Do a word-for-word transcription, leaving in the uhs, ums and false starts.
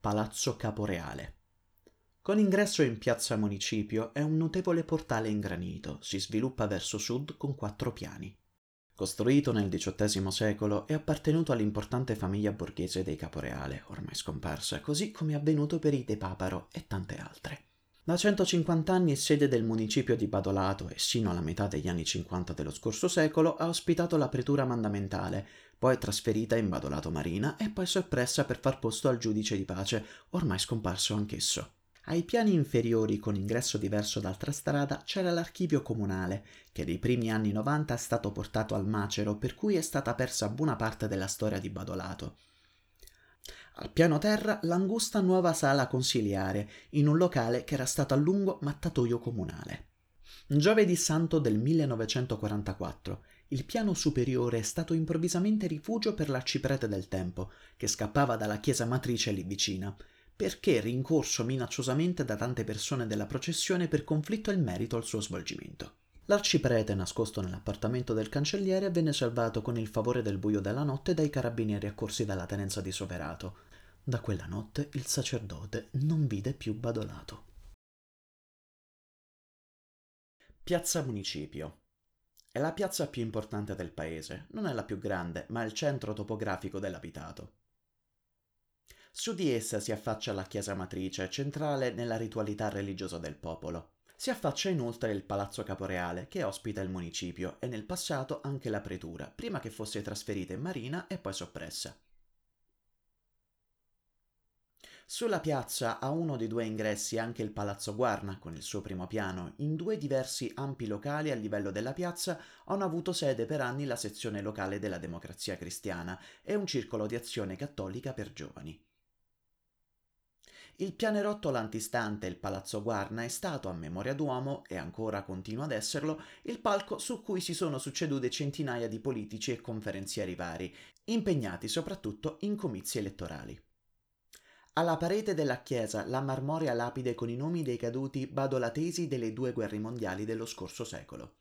Palazzo Caporeale. Con ingresso in piazza Municipio è un notevole portale in granito, si sviluppa verso sud con quattro piani. Costruito nel diciottesimo secolo, è appartenuto all'importante famiglia borghese dei Caporeale, ormai scomparsa, così come è avvenuto per i De Paparo e tante altre. Da centocinquanta anni è sede del municipio di Badolato e sino alla metà degli anni cinquanta dello scorso secolo ha ospitato la pretura mandamentale, poi trasferita in Badolato Marina e poi soppressa per far posto al giudice di pace, ormai scomparso anch'esso. Ai piani inferiori, con ingresso diverso d'altra strada, c'era l'archivio comunale, che nei primi anni novanta è stato portato al macero, per cui è stata persa buona parte della storia di Badolato. Al piano terra l'angusta nuova sala consiliare, in un locale che era stato a lungo mattatoio comunale. Giovedì Santo del millenovecentoquarantaquattro, il piano superiore è stato improvvisamente rifugio per l'arciprete del tempo, che scappava dalla chiesa matrice lì vicina, perché rincorso minacciosamente da tante persone della processione per conflitto in merito al suo svolgimento. L'arciprete, nascosto nell'appartamento del cancelliere, venne salvato con il favore del buio della notte dai carabinieri accorsi dalla tenenza di Soverato. Da quella notte il sacerdote non vide più Badolato. Piazza Municipio. È la piazza più importante del paese, non è la più grande, ma è il centro topografico dell'abitato. Su di essa si affaccia la chiesa matrice, centrale nella ritualità religiosa del popolo. Si affaccia inoltre il Palazzo Caporeale, che ospita il municipio, e nel passato anche la pretura, prima che fosse trasferita in Marina e poi soppressa. Sulla piazza ha uno dei due ingressi anche il Palazzo Guarna, con il suo primo piano. In due diversi ampi locali a livello della piazza hanno avuto sede per anni la sezione locale della Democrazia Cristiana e un circolo di azione cattolica per giovani. Il pianerottolo antistante il Palazzo Guarna è stato, a memoria d'uomo, e ancora continua ad esserlo, il palco su cui si sono succedute centinaia di politici e conferenzieri vari, impegnati soprattutto in comizi elettorali. Alla parete della chiesa la marmorea lapide con i nomi dei caduti badolatesi delle due guerre mondiali dello scorso secolo.